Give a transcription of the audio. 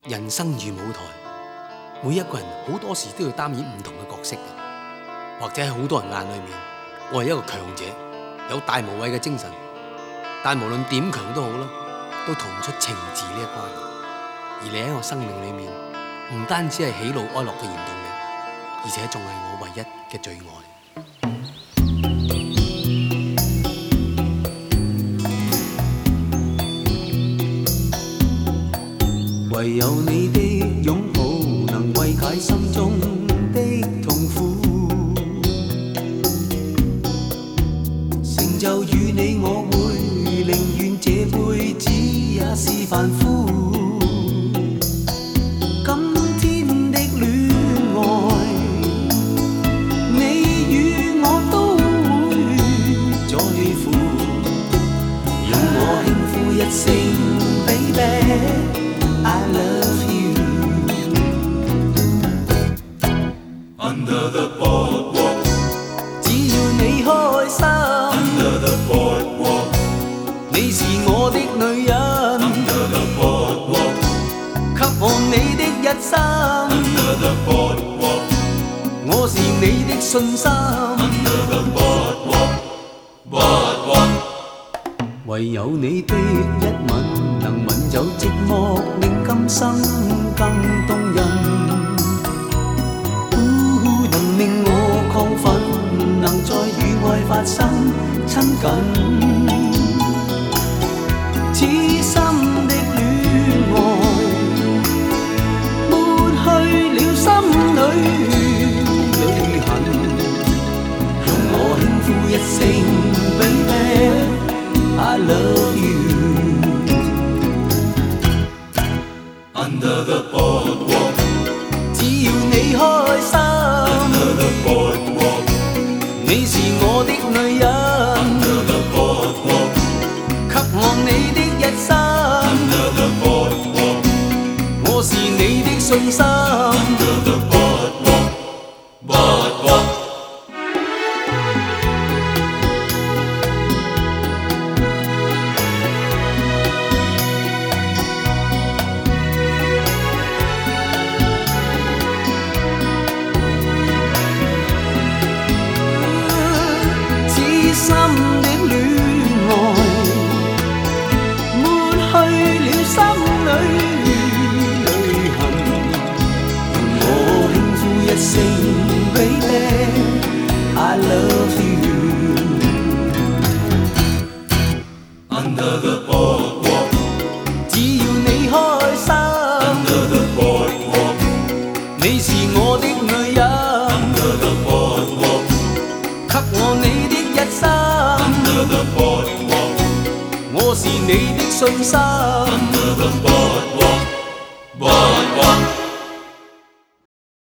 人生如舞台，每一個人好多時都要擔演唔同嘅角色嘅，或者喺好多人眼裏面，我係一個強者，有大無畏嘅精神。但無論點強都好啦，都逃唔出情字呢一關。而你喺我生命裏面，唔單止係喜怒哀樂嘅原動力，而且仲係我唯一嘅最愛。 唯有你的擁抱能慰解心中的痛苦，成就與你我會寧願這輩子也是凡夫。今天的戀愛，你與我都會在乎，用我輕撫一聲 Baby。I love you. Under the boardwalk. 只要你開心。 Under the boardwalk. 你是我的女人。 Under the boardwalk. 給我你的一生。 Under the boardwalk. 我是你的信心。 Under the boardwalk. Boardwalk. 唯有你的一吻能吻走寂寞，令今生更動人。能令我亢奮，能再與愛發生親近。此心的戀愛，抹去了心裏淚痕。用我輕撫一聲 Baby。I love you. Under the boardwalk. 只要你開心。 Under the boardwalk. 你是我的女人。 Under the boardwalk. 給我你的一生。 Under the boardwalk. 我是你的信心。 Under the boardwalk. Boardwalk. 心的戀愛，抹去了心裏淚痕。用我輕撫一聲 Baby，I love you. Under the boardwalk. 只要你開心。 Under the boardwalk. 你是我的女人。 Under the boardwalk. 給我你的一生。 Under the boardwalk. 我是你的信心。 Under the boardwalk.